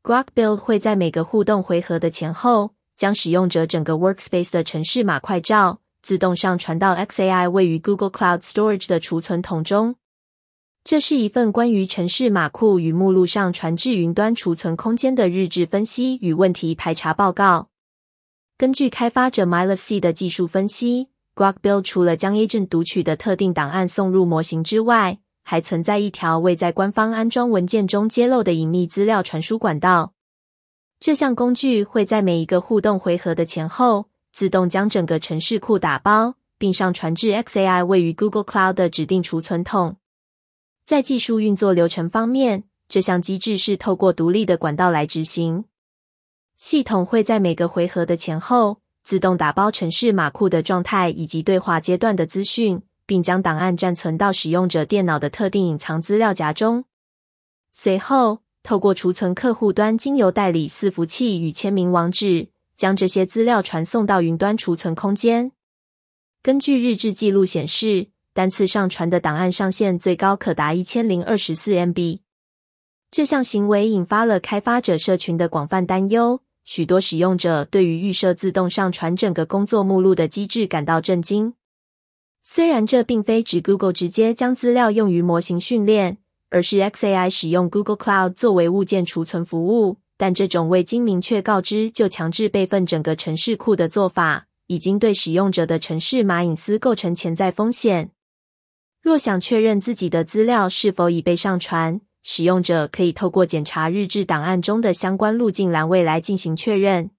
Grok Build 会在每个互动回合的前后，将使用者整个 workspace 的程式码快照自动上传到 XAI 位于 Google Cloud Storage 的储存桶中。这是一份关于程式码库与目录上传至云端储存空间的日志分析与问题排查报告。根据开发者 MyLifeC 的技术分析， Grok Build 除了将 Agent 读取的特定档案送入模型之外，还存在一条未在官方安装文件中揭露的隐秘资料传输管道。这项工具会在每一个互动回合的前后，自动将整个程式库打包，并上传至 XAI 位于 Google Cloud 的指定储存桶。在技术运作流程方面，这项机制是透过独立的管道来执行。系统会在每个回合的前后，自动打包程式码库的状态以及对话阶段的资讯，并将档案暂存到使用者电脑的特定隐藏资料夹中。随后，透过储存客户端经由代理伺服器与签名网址，将这些资料传送到云端储存空间。根据日志记录显示，单次上传的档案上限最高可达 1024MB。 这项行为引发了开发者社群的广泛担忧，许多使用者对于预设自动上传整个工作目录的机制感到震惊。虽然这并非指 Google 直接将资料用于模型训练，而是 XAI 使用 Google Cloud 作为物件储存服务，但这种未经明确告知就强制备份整个程式库的做法，已经对使用者的程式码隐私构成潜在风险。若想确认自己的资料是否已被上传，使用者可以透过检查日志档案中的相关路径栏位来进行确认。